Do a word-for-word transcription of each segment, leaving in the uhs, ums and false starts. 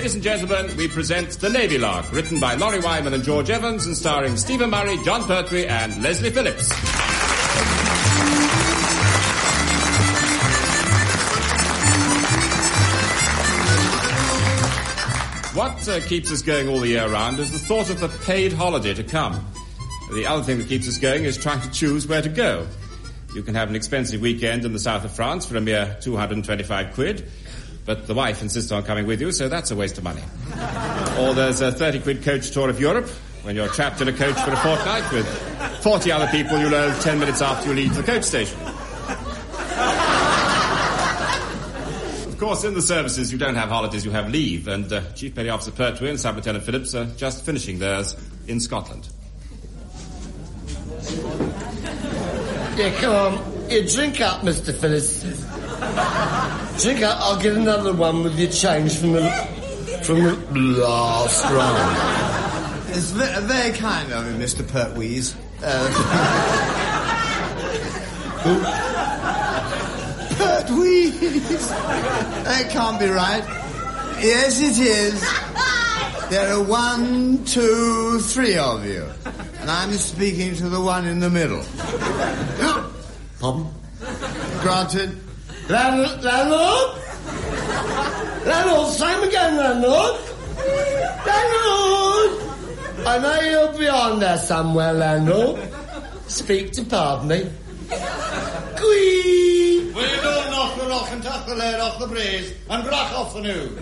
Ladies and gentlemen, we present The Navy Lark, written by Laurie Wyman and George Evans and starring Stephen Murray, John Pertwee and Leslie Phillips. What uh, keeps us going all the year round is the thought of the paid holiday to come. The other thing that keeps us going is trying to choose where to go. You can have an expensive weekend in the south of France for a mere two hundred twenty-five quid, but the wife insists on coming with you, so that's a waste of money. Or there's a thirty quid coach tour of Europe, when you're trapped in a coach for a fortnight with forty other people you know ten minutes after you leave the coach station. Of course, in the services, you don't have holidays, you have leave, and uh, Chief Petty Officer Pertwee and Sub-Lieutenant Phillips are just finishing theirs in Scotland. Yeah, come on. Yeah, drink up, Mister Phillips. Drink up. I'll get another one with your change from the from the last round. It's very, very kind of you, Mister Pertwees. Uh, Pertwees? That can't be right. Yes, it is. There are one, two, three of you. And I'm speaking to the one in the middle. Pardon? Granted. Landlord? Landlord? Landlord, same again, landlord. Landlord! I know you're beyond there somewhere, landlord. Speak to pardon me. Quee! Will you go knock the rock and tuck the lead off the breeze and rock off the new?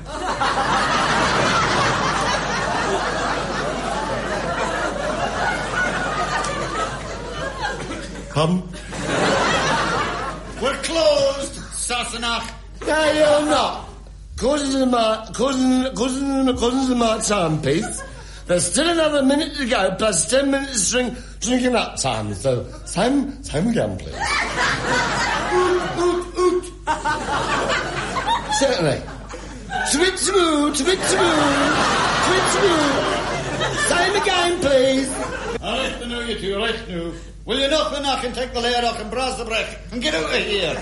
Pardon? We're closed, Sassenach. No, you're not. According to the mar- according, according, according to the March timepiece, there's still another minute to go, plus ten minutes to drink, drinking up time. So, same, same again, please. Oot, oot, oot. Certainly. Twit-taboo, twit-taboo, twit-taboo. Same again, please. I'll let the know you two, right now. Will you knock the knock and take the layer off and brass the break and get out of here?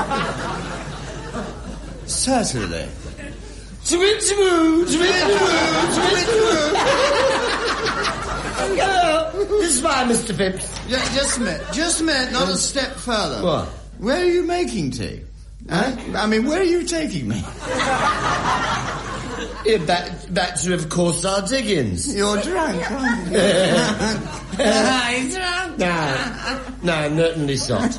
Certainly. Twit-taboo, twit-taboo, twit-taboo. This is fine, Mister Phipps. Yeah, just a minute. Just a minute, not a step further. What? Where are you making tea? Huh? I mean, where are you taking me? Yeah, back, back to, of course, our diggings. You're drunk, aren't you? He's drunk. No, no, certainly not.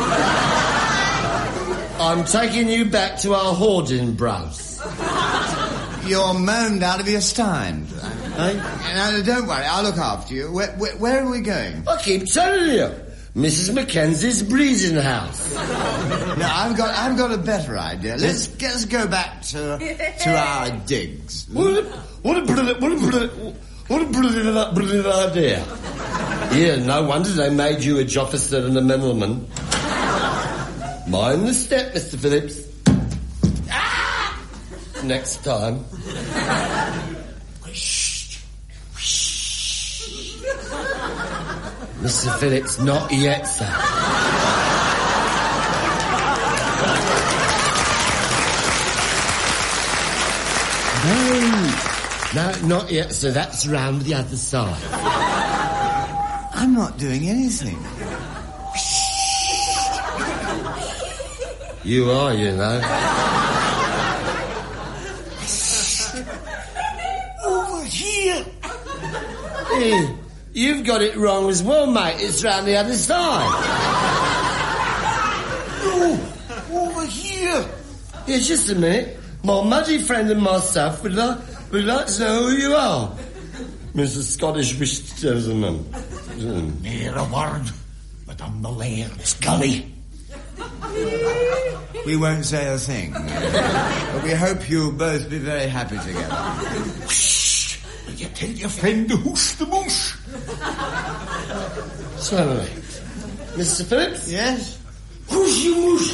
I'm taking you back to our hoarding browse. You're moaned out of your stand. Eh? No, don't worry, I'll look after you. Where, where, where are we going? I keep telling you. Missus Mackenzie's breeding house. No, I've got I've got a better idea. Let's let's go back to to our digs. What a, what a brilliant, what a brilliant, what a brilliant, brilliant idea. Yeah, no wonder they made you a officer and a middleman. Mind the step, Mister Phillips. Ah! Next time. Mister Phillips, not yet, sir. No, no, not yet, sir. That's round the other side. I'm not doing anything. You are, you know. Over here. Hey, you've got it wrong as well, mate. It's round the other side. No, over here. Yeah, just a minute. My muddy friend and myself would like, would like to know who you are. Mister Scottish Wish Gentleman. Near a word, but I'm the Laird's gully. We won't say a thing. But we hope you'll both be very happy together. Whoosh! Will you tell your friend to whoosh the moosh? Certainly. Mister Phillips? Yes? Whoosh you whoosh.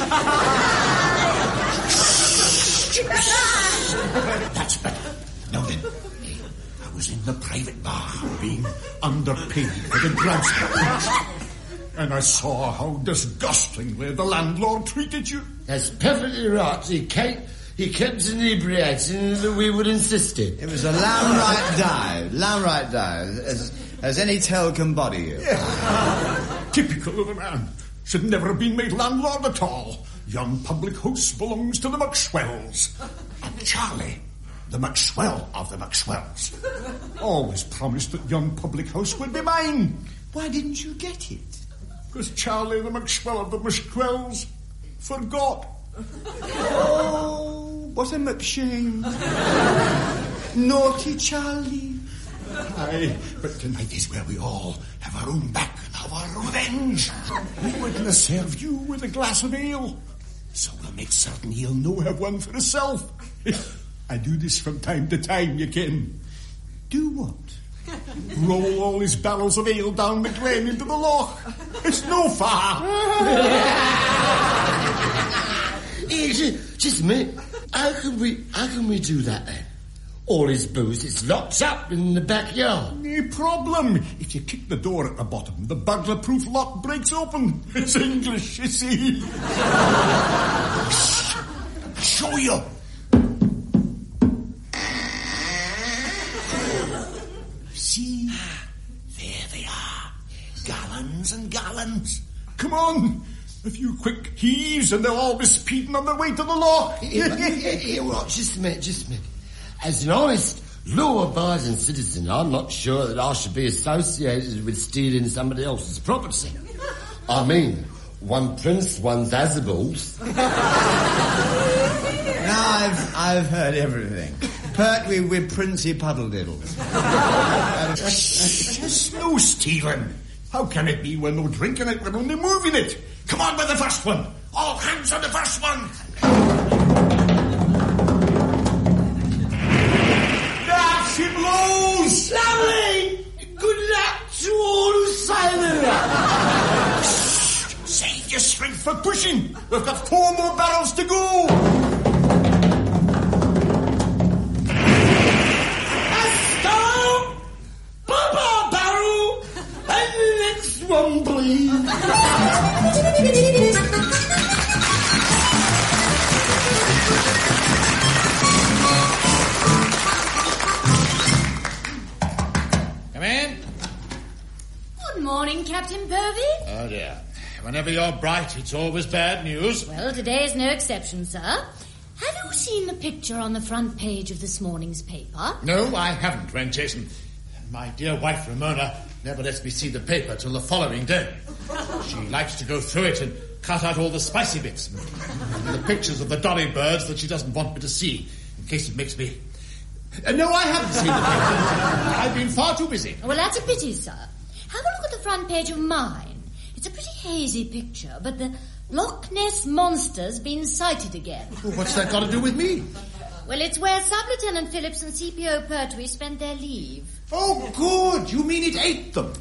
That's better. Now then, I was in the private bar being underpaid for the grouse, and I saw how disgustingly the landlord treated you. That's perfectly right. You can't, He kept inebriating that we would insist it. It was a lamb-right dive. Lamb-right dive. As, as any tale can body you. Yeah. Typical of the man. Should never have been made landlord at all. Young public house belongs to the Maxwells. And Charlie, the Maxwell of the Maxwells. Always promised that young public house would be mine. Why didn't you get it? Because Charlie, the Maxwell of the Maxwells, forgot. Oh, what a McShame. Naughty Charlie. Aye, but tonight is where we all have our own back and have our revenge. We're going to serve you with a glass of ale. So we'll make certain he'll no have one for himself. I do this from time to time, you ken. Do what? Roll all his barrels of ale down the glen into the loch. It's no far. just, just a minute. How can we, how can we do that then? All his booze is locked up in the backyard. No problem. If you kick the door at the bottom, the burglar-proof lock breaks open. It's English, you see. Shh. I'll show you. See? There they are. Gallons and gallons. Come on. A few quick heaves and they'll all be speeding on their way to the loch. Here, here, here, well, just a minute, just a minute. As an honest, law-abiding citizen, I'm not sure that I should be associated with stealing somebody else's property. I mean, one prince, one Zazables. Now I've I've heard everything. Pertwee with Princey Puddlediddles. Just no stealing. How can it be we're no drinking it, we're only moving it? Come on with the first one. All hands on the first one. She blows! Lovely! Good luck to all who sail it. Save your strength for pushing. We've got four more barrels to go. A stop! Pop our barrel! And the next one, please. Good morning, Captain Purvey. Oh, dear. Whenever you're bright, it's always bad news. Well, today is no exception, sir. Have you seen the picture on the front page of this morning's paper? No, I haven't, Wren Jason. My dear wife, Ramona, never lets me see the paper till the following day. She likes to go through it and cut out all the spicy bits. And the pictures of the dolly birds that she doesn't want me to see, in case it makes me... Uh, no, I haven't seen the paper. I've been far too busy. Well, that's a pity, sir. Have a look at the front page of mine. It's a pretty hazy picture, but the Loch Ness Monster's been sighted again. Well, what's that got to do with me? Well, it's where Sub-Lieutenant Phillips and C P O Pertwee spent their leave. Oh, good. You mean it ate them?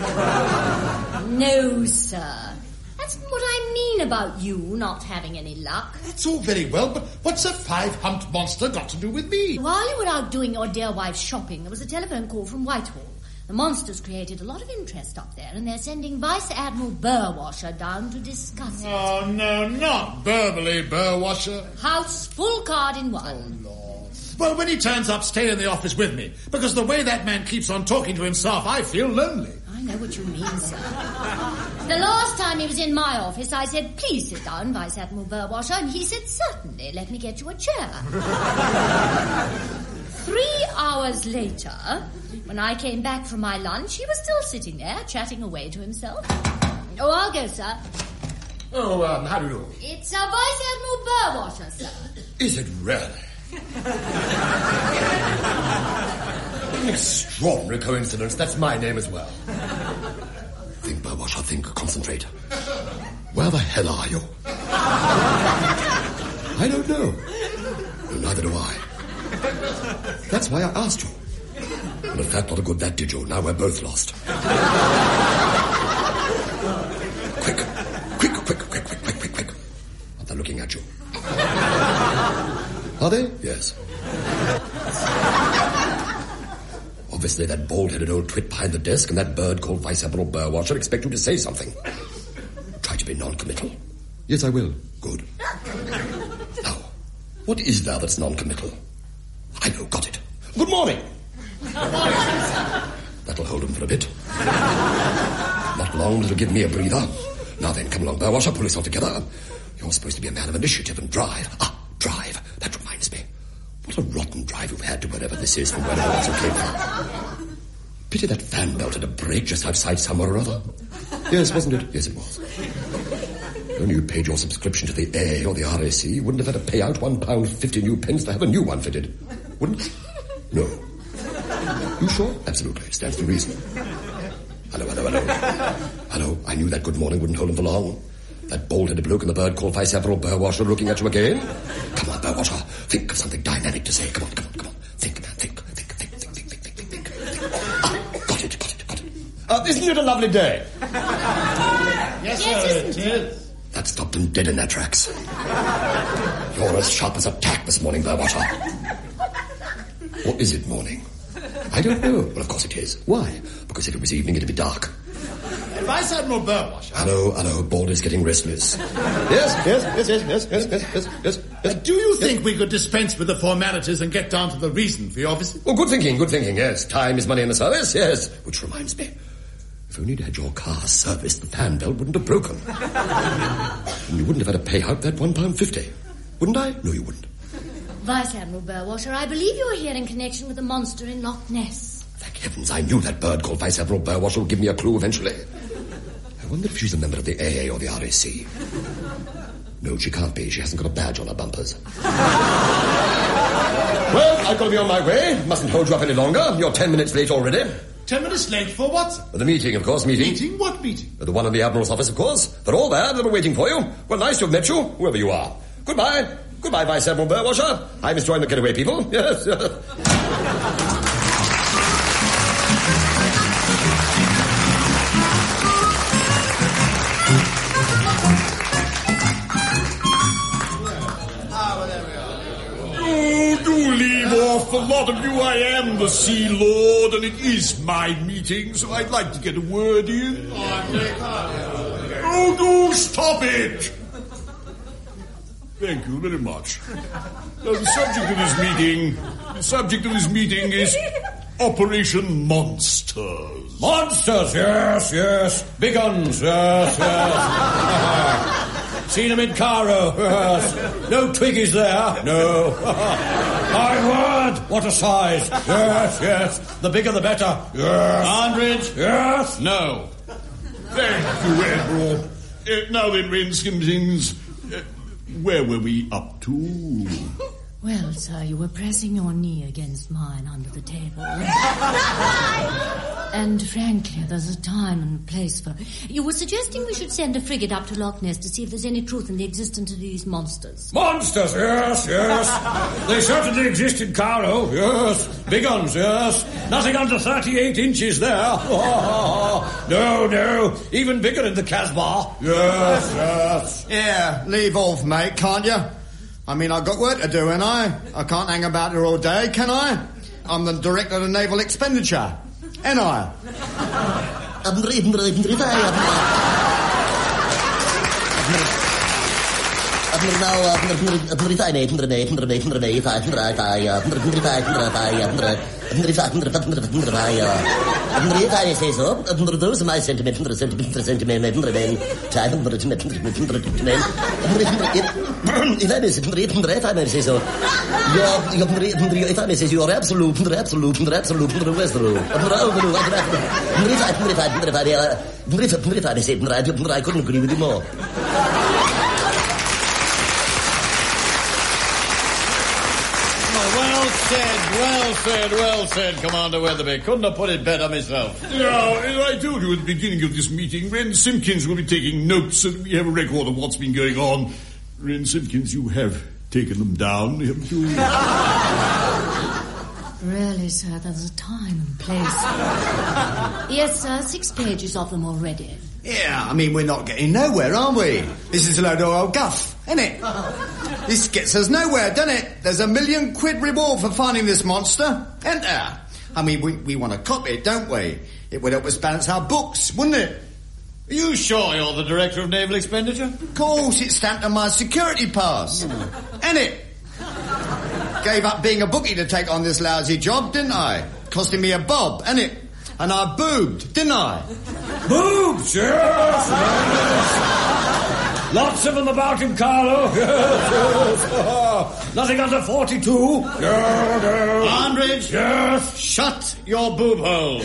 No, sir. That's what I mean about you not having any luck. That's all very well, but what's a five-humped monster got to do with me? While you were out doing your dear wife's shopping, there was a telephone call from Whitehall. The monster's created a lot of interest up there, and they're sending Vice Admiral Burwasher down to discuss it. Oh, no, not Burberly Burwasher. House full card in one. Oh, Lord. Well, when he turns up, stay in the office with me, because the way that man keeps on talking to himself, I feel lonely. I know what you mean, sir. The last time he was in my office, I said, please sit down, Vice Admiral Burwasher, and he said, certainly, let me get you a chair. Three hours later, when I came back from my lunch, he was still sitting there, chatting away to himself. Oh, I'll go, sir. Oh, um, how do you do? It's uh, Vice Admiral Burwasher, sir. Is it really? An extraordinary coincidence. That's my name as well. Think, Burwasher, think. Concentrate. Where the hell are you? I don't know. No, neither do I. That's why I asked you. And if that not a good that did you, now we're both lost. Quick, quick, quick, quick, quick, quick, quick, quick. Are they looking at you? Are they? Yes. Obviously that bald-headed old twit behind the desk and that bird called Vice Admiral Burwasher expect you to say something. Try to be non-committal. Yes, I will. Good. Now, What is there that's non-committal? I know, got it. Good morning. Good morning, sir. That'll hold him for a bit. Not long, it'll give me a breather. Now then, come along, Burwasher, pull yourself together. You're supposed to be a man of initiative and drive. Ah, drive. That reminds me. What a rotten drive you've had to wherever this is from wherever else you came from. Pity that fan belt had a break just outside somewhere or other. Yes, wasn't it? Yes, it was. If only you paid your subscription to the A or the R A C, you wouldn't have had to pay out one pound fifty new pence to have a new one fitted. Wouldn't? No. You sure? Absolutely. Stands to reason. Hello, hello, hello. Hello, I knew that good morning wouldn't hold him for long. That bald-headed bloke in the bird called Vice Admiral Burwasher looking at you again. Come on, Burwasher. Think of something dynamic to say. Come on, come on, come on. Think, man, think, think, think, think, think, think, think, think, think. Ah, got it, got it, got it. Uh, isn't it a lovely day? Yes, sir, it is. That stopped them dead in their tracks. You're as sharp as a tack this morning, Burwasher. Or is it morning? I don't know. Well, of course it is. Why? Because if it was evening, it'd be dark. Vice Admiral Burwasher. Hello, hello, Baldy's getting restless. Yes, yes, yes, yes, yes, yes, yes, yes, yes, yes. Do you think yes. we could dispense with the formalities and get down to the reason for your visit? Oh, good thinking, good thinking, yes. Time is money in the service, yes. Which reminds me, if only you'd had your car serviced, the fan belt wouldn't have broken. And you wouldn't have had to pay out that one pound fifty. Wouldn't I? No, you wouldn't. Vice Admiral Burwasher, I believe you are here in connection with the monster in Loch Ness. Thank heavens, I knew that bird called Vice Admiral Burwasher would give me a clue eventually. I wonder if she's a member of the A A or the R A C. No, she can't be. She hasn't got a badge on her bumpers. Well, I've got to be on my way. Mustn't hold you up any longer. You're ten minutes late already. Ten minutes late for what? For the meeting, of course, meeting. Meeting? What meeting? The one in the Admiral's office, of course. They're all there. They're waiting for you. Well, nice to have met you, whoever you are. Goodbye. Goodbye, Vice Admiral Burwasher. I'm enjoying the getaway, people. Yes, yes. For a lot of you, I am the Sea Lord, and it is my meeting, so I'd like to get a word in. Oh, do stop it! Thank you very much. Now, the subject of this meeting, the subject of this meeting is Operation Monsters. Monsters, yes, yes. Big guns, yes, yes. Seen them in Cairo, yes. No Twiggies there, no. My word, what a size. Yes, yes. The bigger the better. Yes. Andridge? Yes. No. Thank you, Admiral. Uh, now then, Renskimsings, uh, where were we up to? Well, sir, you were pressing your knee against mine under the table. And frankly, there's a time and place for... You were suggesting we should send a frigate up to Loch Ness to see if there's any truth in the existence of these monsters. Monsters, yes, yes. They certainly exist in Cairo, yes. Big uns, yes. Nothing under thirty-eight inches there. No, no. Even bigger in the Casbah. Yes, yes. Yeah, leave off, mate, can't you? I mean, I've got work to do, ain't I? I can't hang about here all day, can I? I'm the director of naval expenditure, ain't I? Those are my sentiments. If I may say, if I may say so, you're, if I may say, you're absolute, absolute, absolute, I couldn't agree with you more. Well said, well said, well said, Commander Weatherby. Couldn't have put it better myself. Now, as I told you at the beginning of this meeting, Ren Simpkins will be taking notes so that we have a record of what's been going on. Ren Simpkins, you have taken them down, haven't you? Really, sir, there's a time and place. Yes, sir, six pages of them already. Yeah, I mean, we're not getting nowhere, are we? This is a load of old guff, isn't it? This gets us nowhere, doesn't it? There's a million quid reward for finding this monster, isn't there? I mean, we, we want to copy it, don't we? It would help us balance our books, wouldn't it? Are you sure you're the Director of Naval Expenditure? Of course, it's stamped on my security pass. Mm. Ain't it? Gave up being a bookie to take on this lousy job, didn't I? Costing me a bob, innit? And I boobed, didn't I? Boobs, yes, yes. Lots of them about him, Carlo. Yes, yes. Oh, nothing under forty-two. No, no. Arnbridge. Yes. Shut your boob hole.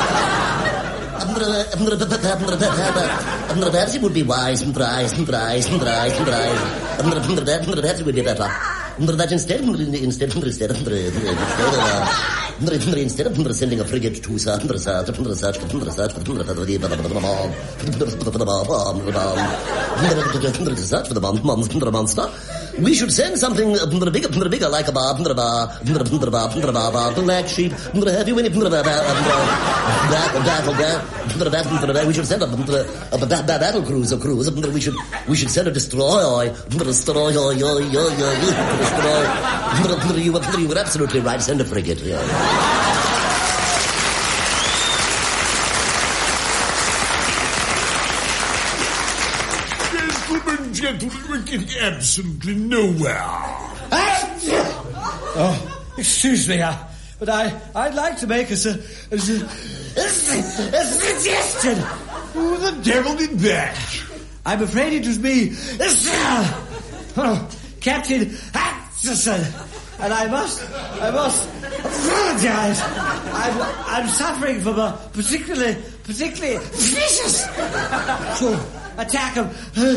Perhaps it would be wise and wise and wise and wise and wise. Perhaps it would be better. That instead, instead, instead, instead, instead of sending a frigate to search, research, research, research, for the monster, we should send something bigger, bigger, like a bar, black sheep, have you any we should send a, a battle cruiser cruise. We should we should send a destroyer, destroyer, yo, yo, yo, yo. You were absolutely right. Send a frigate. Yeah. Gentlemen, gentlemen, we're getting absolutely nowhere. Oh, excuse me, uh, but I, I'd like to make a, a, a, a suggestion. Who the devil did that? I'm afraid it was me. Oh, Captain Atchison, and I must, I must apologize. I'm, I'm suffering from a particularly, particularly vicious attack of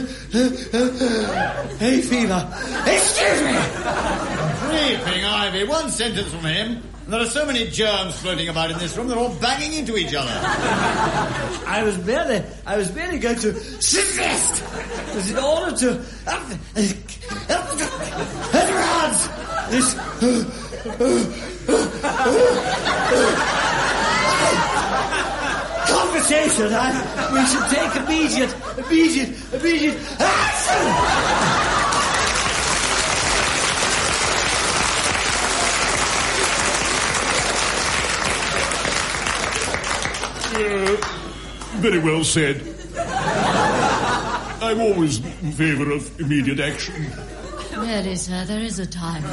hay fever. Excuse me. Creeping Ivy, one sentence from him. There are so many germs floating about in this room, they're all banging into each other. I was merely, I was merely going to suggest that in order to advance this conversation, I, we should take immediate, immediate, immediate action! Uh, very well said. I'm always in favour of immediate action. Really, sir, there is a time.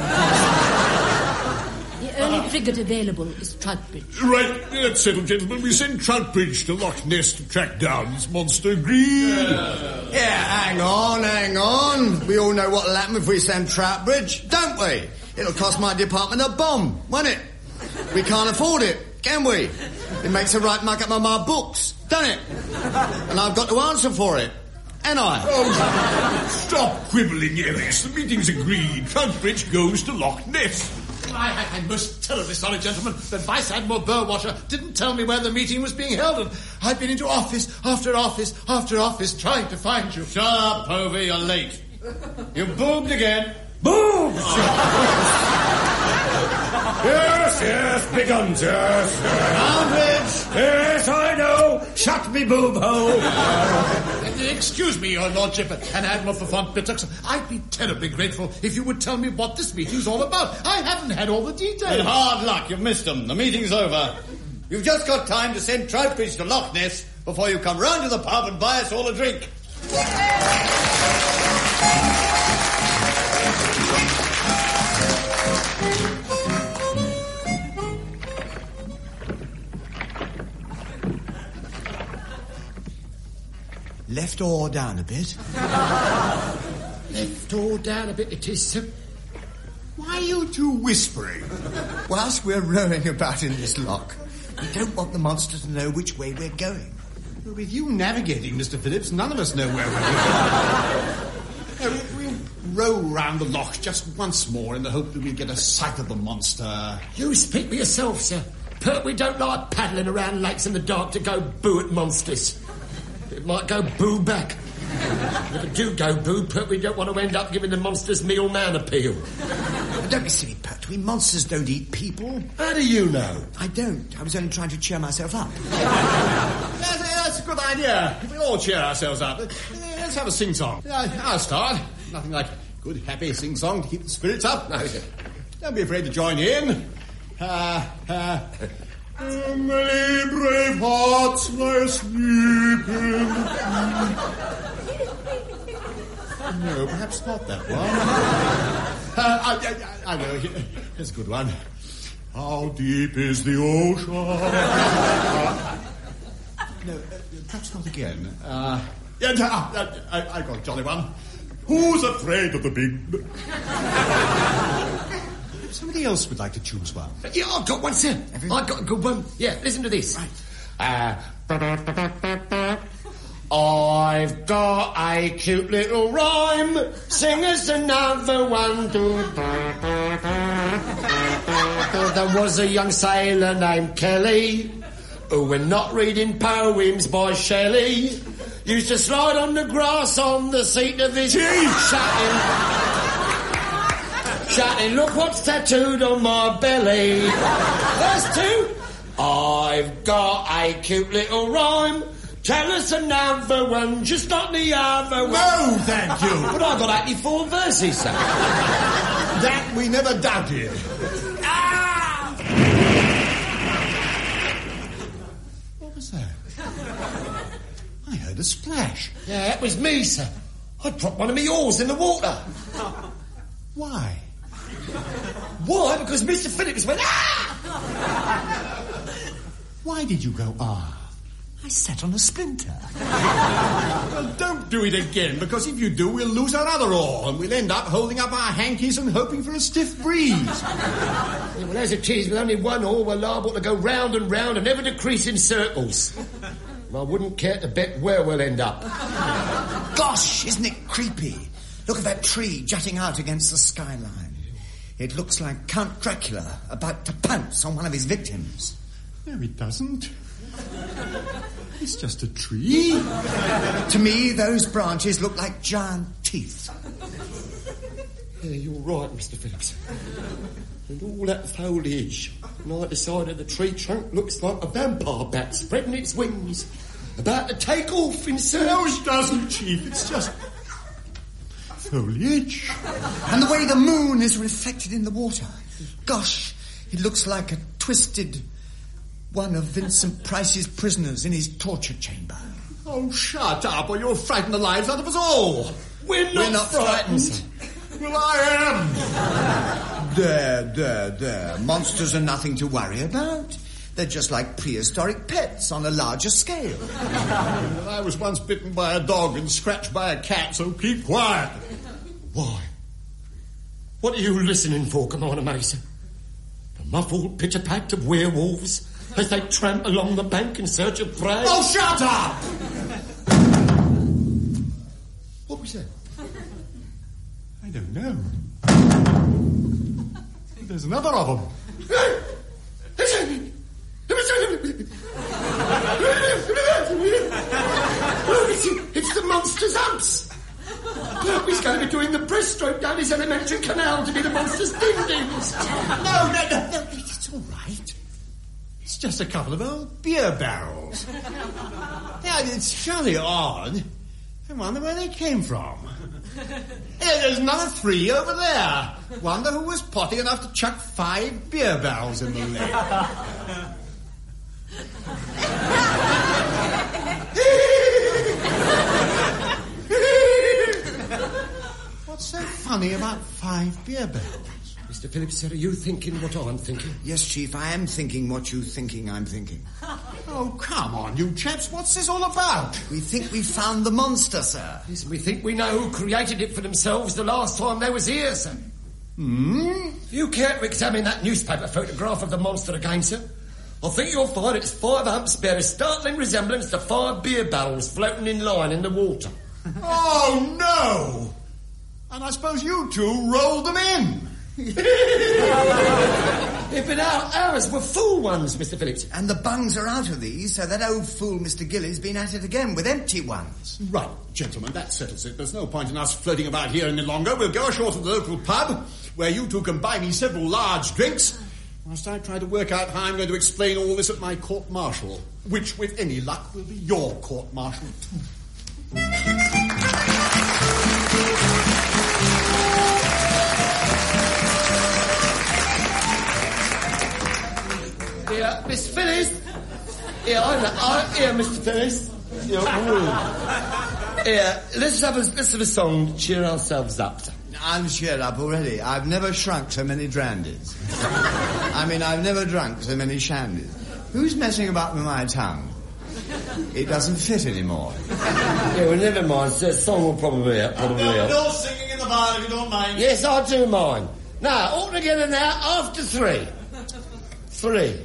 The only frigate available is Troutbridge. Right, that's settled, gentlemen. We send Troutbridge to Loch Ness to track down this monster. Agreed? Yeah. yeah, hang on, hang on. We all know what'll happen if we send Troutbridge, don't we? It'll cost my department a bomb, won't it? We can't afford it, can we? It makes a right muck up of my books, doesn't it? And I've got to answer for it, ain't I? Oh, stop quibbling, Ellis. The meeting's agreed. Troutbridge goes to Loch Ness. I, I, I'm most terribly sorry, gentlemen, but Vice Admiral Burwasher didn't tell me where the meeting was being held, and I've been into office after office after office trying to find you. Shut up, Povey, you're late. You boobed again. Boobs! Yes, yes, big guns, yes. Arnbridge! Yes, I know. Shut me boob hole. Excuse me, your lordship, and Admiral Fafont Bittux. I'd be terribly grateful if you would tell me what this meeting's all about. I haven't had all the details. And hard luck, you've missed them. The meeting's over. You've just got time to send Troutbridge to Loch Ness before you come round to the pub and buy us all a drink. Left or down a bit? Left or down a bit it is, sir. Why are you two whispering? Whilst we're rowing about in this loch, we don't want the monster to know which way we're going. Well, with you navigating, Mister Phillips, none of us know where we're going. uh, we'll row round the loch just once more in the hope that we'll get a sight of the monster. You speak for yourself, sir. But we don't like paddling around lakes in the dark to go boo at monsters. It might go boo back. If it do go boo, Pert, we don't want to end up giving the monsters meal man appeal. Don't be silly, Pert. We monsters don't eat people. How do you know? I don't. I was only trying to cheer myself up. That's, that's a good idea. If we all cheer ourselves up. Let's have a sing-song. I'll start. Nothing like good, happy sing-song to keep the spirits up. No, don't be afraid to join in. Uh, uh... Many brave hearts lie asleep in No, perhaps not that one. uh, I, I, I know. Here's a good one. How deep is the ocean? uh, no, uh, perhaps not again. Uh, yeah, uh, I, I got a jolly one. Who's afraid of the big... Somebody else would like to choose one. Yeah, I've got one, sir. I've got a good one. Yeah, listen to this. Right. Uh, I've got a cute little rhyme. Sing us another one. There was a young sailor named Kelly who, when not reading poems by Shelley, used to slide on the grass on the seat of his shouting. Shouting, look what's tattooed on my belly. Verse two. I've got a cute little rhyme. Tell us another one, just not the other one. No, thank you. But I've got eighty-four verses, sir. That we never doubted. Ah! What was that? I heard a splash. Yeah, that was me, sir. I dropped one of my oars in the water. Why? Why? Because Mister Phillips went, ah! Why did you go, ah? I sat on a splinter. Well, don't do it again, because if you do, we'll lose our other oar, and we'll end up holding up our hankies and hoping for a stiff breeze. Yeah, well, as it is, with only one oar, we're liable to go round and round and never decrease in circles. And I wouldn't care to bet where we'll end up. Gosh, isn't it creepy? Look at that tree jutting out against the skyline. It looks like Count Dracula about to pounce on one of his victims. No, it doesn't. It's just a tree. To me, those branches look like giant teeth. Yeah, you're right, Mister Phillips. And all that foliage on either side of the tree trunk looks like a vampire bat spreading its wings, about to take off in circles. No, it doesn't, Chief. It's just foliage. And the way the moon is reflected in the water. Gosh, it looks like a twisted one of Vincent Price's prisoners in his torture chamber. Oh, shut up, or you'll frighten the lives out of us all. We're not, We're not frightened. frightened. Well, I am. There, there, there. Monsters are nothing to worry about. They're just like prehistoric pets on a larger scale. Well, I was once bitten by a dog and scratched by a cat, so keep quiet. Why? What are you listening for, Commander Mason? The muffled pitter-pat of werewolves as they tramp along the bank in search of prey? Oh, shut up! What was that? I don't know. There's another of them. It's, it's the monster's humps. He's going to be doing the breaststroke down his elementary canal to be the monster's ding-dings. No, no, no, no, it's all right. It's just a couple of old beer barrels. Yeah, it's surely odd. I wonder where they came from. Hey, there's another three over there. Wonder who was potty enough to chuck five beer barrels in the lake. What's so funny about five beer barrels? Mister Phillips, sir, are you thinking what I'm thinking? Yes, Chief, I am thinking what you thinking I'm thinking. Oh, come on, you chaps. What's this all about? We think we found the monster, sir. Yes, we think we know who created it for themselves the last time they was here, sir. Hmm? If you care to examine that newspaper photograph of the monster again, sir, I think you'll find its five humps bear a startling resemblance to five beer barrels floating in line in the water. Oh, no! And I suppose you two rolled them in. Yeah, but our, ours were full ones, Mister Phillips. And the bungs are out of these, so that old fool Mister Gilly's been at it again with empty ones. Right, gentlemen, that settles it. There's no point in us floating about here any longer. We'll go ashore to the local pub, where you two can buy me several large drinks, whilst I try to work out how I'm going to explain all this at my court-martial, which, with any luck, will be your court-martial, too. Yeah, Miss Phyllis. Yeah, I know. I, yeah, Mister Phyllis. Yeah, Here, let's have a let's have a song to cheer ourselves up. I'm cheered up already. I've never shrunk so many drandies. I mean, I've never drunk so many shandies. Who's messing about with my tongue? It doesn't fit anymore. Yeah, well, never mind. The song will probably help. Probably no, help. no singing in the bar if you don't mind. Yes, I do mind. Now, all together now, after three. Three.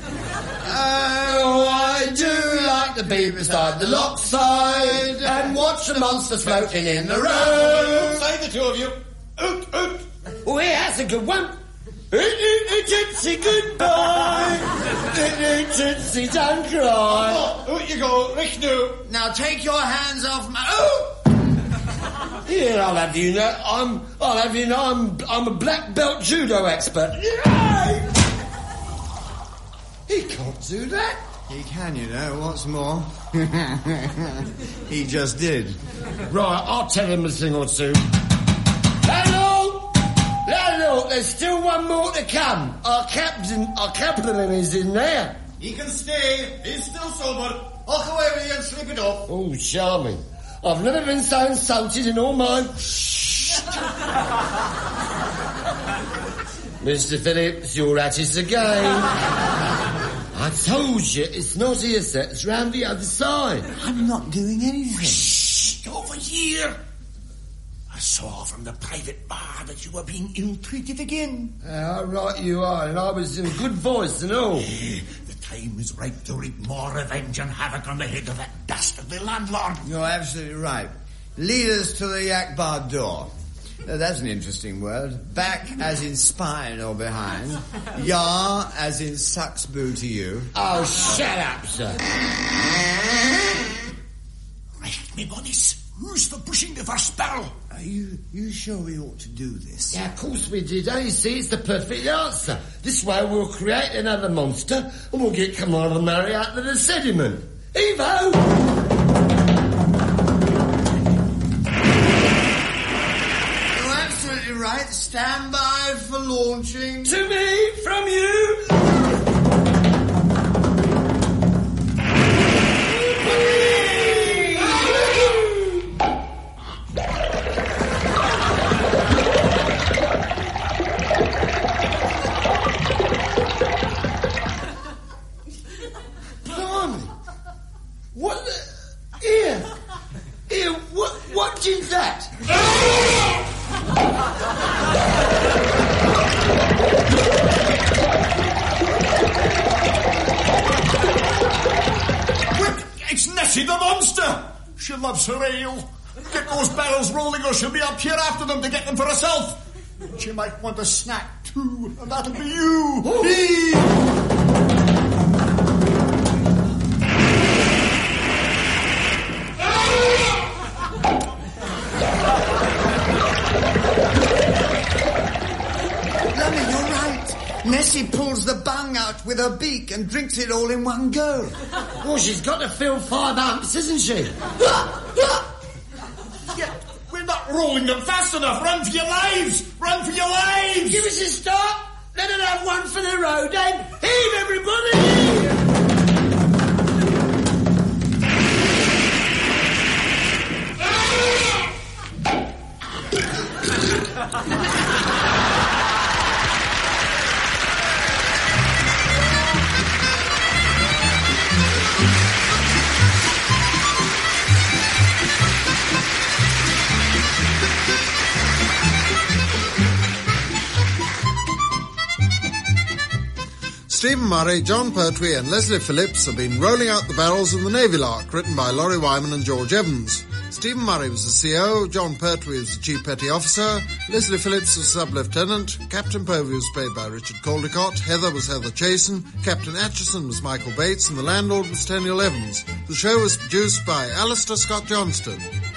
Oh, I do like to be beside the lock side and watch the monsters floating in the road. Say the two of you. Oot, oot. Oh, yeah, that's a good one. Oot, oot, oot, tootsie, goodbye. Oot, oot, tootsie, don't cry. Oh, out you go, Rick now. Now take your hands off my... Oh! Here, I'll have you know, I'm, I'll have you know, I'm, I'm a black belt judo expert. Yay! He can't do that. He can, you know. What's more, he just did. Right, I'll tell him a thing or two. Hello! Hello! There's still one more to come. Our captain, our captain is in there. He can stay. He's still sober. Walk away with you and slip it off. Oh, charming. I've never been so insulted in all my... Mister Phillips, you're at it again. I told you, it's not here, sir. It's round the other side. I'm not doing anything. Shh! Over here! I saw from the private bar that you were being ill-treated again. How right you are, and I was in good voice and all. The time is ripe to wreak more revenge and havoc on the head of that dastardly landlord. You're absolutely right. Lead us to the yak bar door. Now, that's an interesting word. Back as in spine or behind. Yar as in sucks boo to you. Oh, shut up, sir. Right, me bodies. Who's for pushing the first barrel? Are you you sure we ought to do this? Yeah, of course we did. Oh, you see, it's the perfect answer. This way we'll create another monster and we'll get Kamala Murray out of the sediment. Evo! Right, stand by for launching. To me, from you. Blimey. What the... Here. Here, what, what did that? It's Nessie the monster! She loves her ale. Get those barrels rolling or she'll be up here after them to get them for herself. She might want a snack too, and that'll be you. Nessie pulls the bung out with her beak and drinks it all in one go. Well, she's got to fill five amps, isn't she? Yeah, we're not rolling them fast enough. Run for your lives! Run for your lives! Give us a start. Let her have one for the road, then. Heave, everybody! Stephen Murray, John Pertwee and Leslie Phillips have been rolling out the barrels in the Navy Lark, written by Laurie Wyman and George Evans. Stephen Murray was the C O, John Pertwee was the Chief Petty Officer, Leslie Phillips was Sub-Lieutenant, Captain Povey was played by Richard Caldecott, Heather was Heather Chasen, Captain Atchison was Michael Bates, and the landlord was Daniel Evans. The show was produced by Alistair Scott Johnston.